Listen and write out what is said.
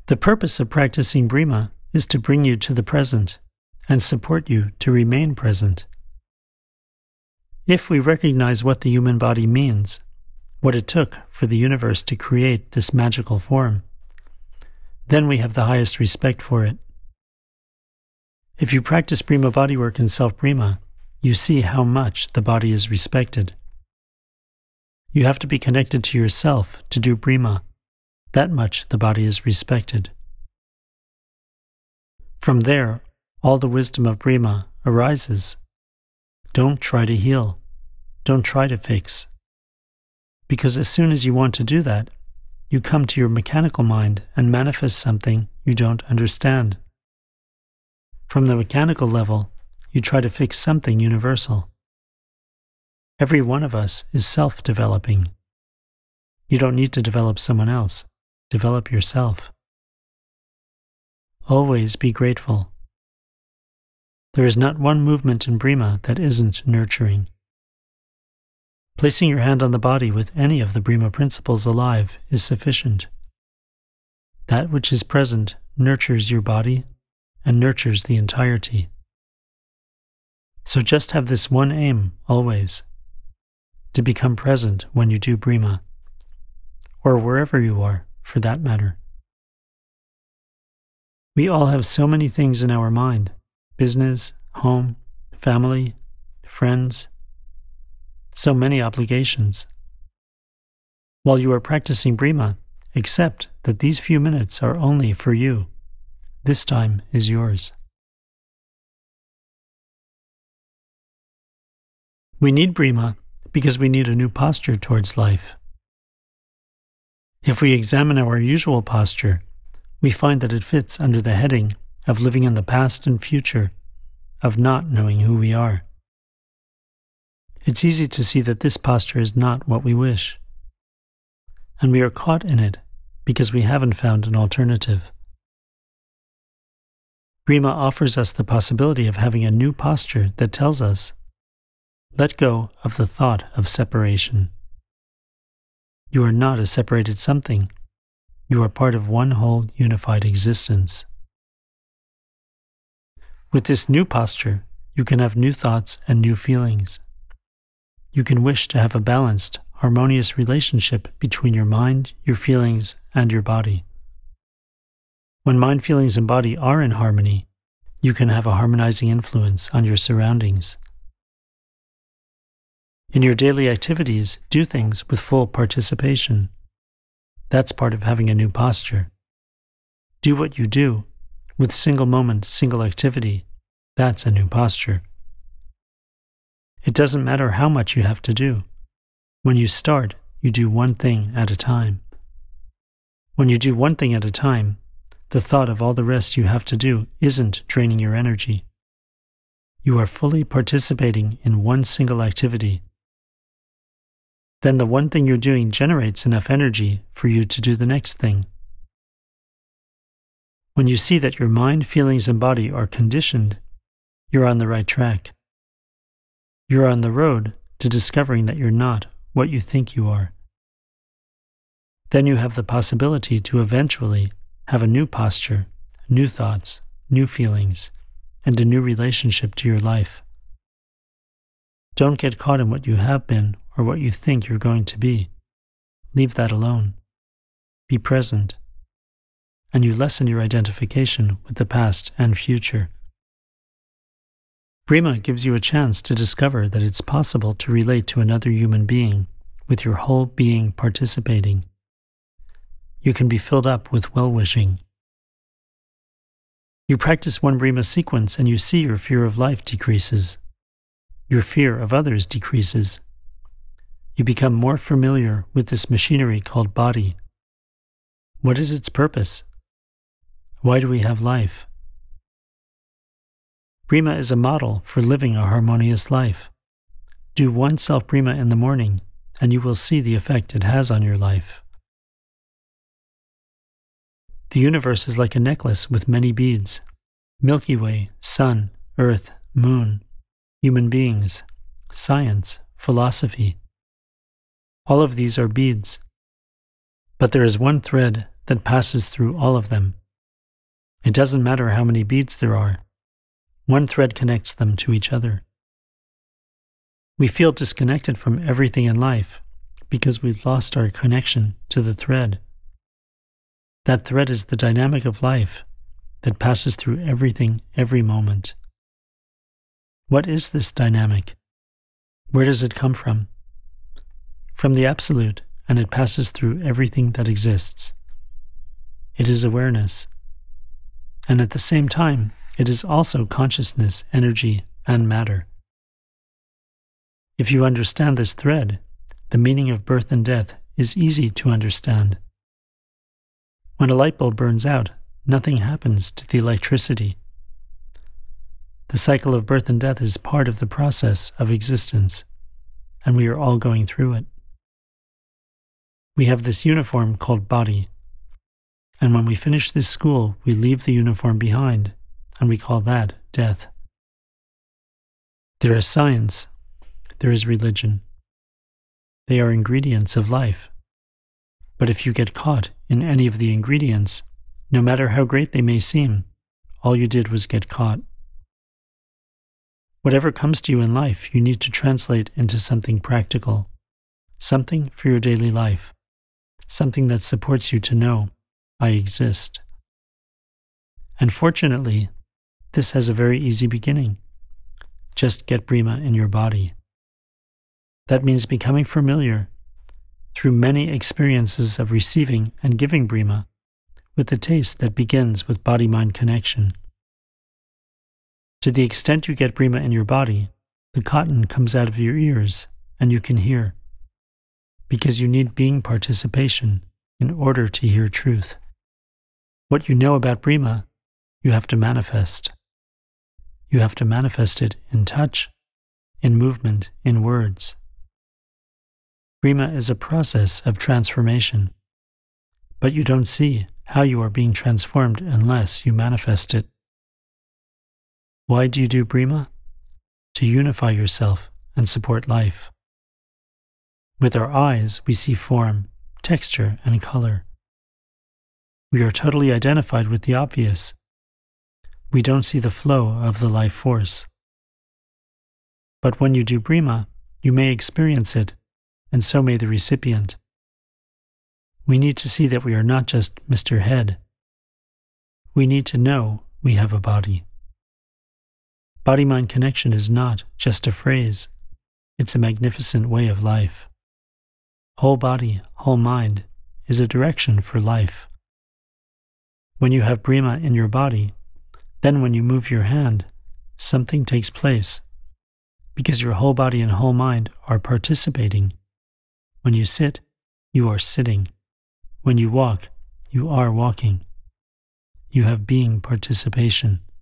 The purpose of practicing Brima is to bring you to the present and support you to remain present. If we recognize what the human body means, what it took for the universe to create this magical form, then we have the highest respect for it. If you practice Brima bodywork in Self-Brima, you see how much the body is respected. You have to be connected to yourself to do Brima. That much the body is respected. From there, all the wisdom of Brima arises. Don't try to heal. Don't try to fix. Because as soon as you want to do that, you come to your mechanical mind and manifest something you don't understand. From the mechanical level, you try to fix something universal. Every one of us is self-developing. You don't need to develop someone else. Develop yourself. Always be grateful. There is not one movement in Brima that isn't nurturing. Placing your hand on the body with any of the Brima principles alive is sufficient. That which is present nurtures your body and nurtures the entirety. So just have this one aim always, to become present when you do Brima, or wherever you are, for that matter. We all have so many things in our mind: business, home, family, friends, so many obligations. While you are practicing Brima, accept that these few minutes are only for you. This time is yours. We need Brima because we need a new posture towards life. If we examine our usual posture, we find that it fits under the heading of living in the past and future, of not knowing who we are. It's easy to see that this posture is not what we wish, and we are caught in it because we haven't found an alternative. Brima offers us the possibility of having a new posture that tells us, let go of the thought of separation. You are not a separated something. You are part of one whole unified existence. With this new posture, you can have new thoughts and new feelings. You can wish to have a balanced, harmonious relationship between your mind, your feelings, and your body. When mind, feelings, and body are in harmony, you can have a harmonizing influence on your surroundings. In your daily activities, do things with full participation. That's part of having a new posture. Do what you do with single moment, single activity. That's a new posture. It doesn't matter how much you have to do. When you start, you do one thing at a time. When you do one thing at a time, the thought of all the rest you have to do isn't draining your energy. You are fully participating in one single activity. Then the one thing you're doing generates enough energy for you to do the next thing. When you see that your mind, feelings, and body are conditioned, you're on the right track. You're on the road to discovering that you're not what you think you are. Then you have the possibility to eventually have a new posture, new thoughts, new feelings, and a new relationship to your life. Don't get caught in what you have been or what you think you're going to be. Leave that alone. Be present. And you lessen your identification with the past and future. Brima gives you a chance to discover that it's possible to relate to another human being with your whole being participating. You can be filled up with well-wishing. You practice one Brima sequence and you see your fear of life decreases. Your fear of others decreases. You become more familiar with this machinery called body. What is its purpose? Why do we have life? Brima is a model for living a harmonious life. Do one Self-Brima in the morning, and you will see the effect it has on your life. The universe is like a necklace with many beads. Milky Way, sun, earth, moon, human beings, science, philosophy. All of these are beads. But there is one thread that passes through all of them. It doesn't matter how many beads there are. One thread connects them to each other. We feel disconnected from everything in life because we've lost our connection to the thread. That thread is the dynamic of life that passes through everything every moment. What is this dynamic? Where does it come from? From the Absolute, and it passes through everything that exists. It is awareness. And at the same time, it is also consciousness, energy, and matter. If you understand this thread, the meaning of birth and death is easy to understand. When a light bulb burns out, nothing happens to the electricity. The cycle of birth and death is part of the process of existence, and we are all going through it. We have this uniform called body, and when we finish this school, we leave the uniform behind, and we call that death. There is science, there is religion. They are ingredients of life. But if you get caught in any of the ingredients, no matter how great they may seem, all you did was get caught. Whatever comes to you in life, you need to translate into something practical, something for your daily life, something that supports you to know, I exist. And fortunately, this has a very easy beginning. Just get Brihma in your body. That means becoming familiar, through many experiences of receiving and giving Brihma, with the taste that begins with body-mind connection. To the extent you get Brihma in your body, the cotton comes out of your ears and you can hear, because you need being participation in order to hear truth. What you know about Brihma, you have to manifest. You have to manifest it in touch, in movement, in words. Brihma is a process of transformation, but you don't see how you are being transformed unless you manifest it. Why do you do Brihma? To unify yourself and support life. With our eyes, we see form, texture, and color. We are totally identified with the obvious. We don't see the flow of the life force. But when you do Brihma, you may experience it, and so may the recipient. We need to see that we are not just Mr. Head. We need to know we have a body. Body-mind connection is not just a phrase. It's a magnificent way of life. Whole body, whole mind is a direction for life. When you have Brihma in your body, then when you move your hand, something takes place, because your whole body and whole mind are participating. When you sit, you are sitting. When you walk, you are walking. You have being participation.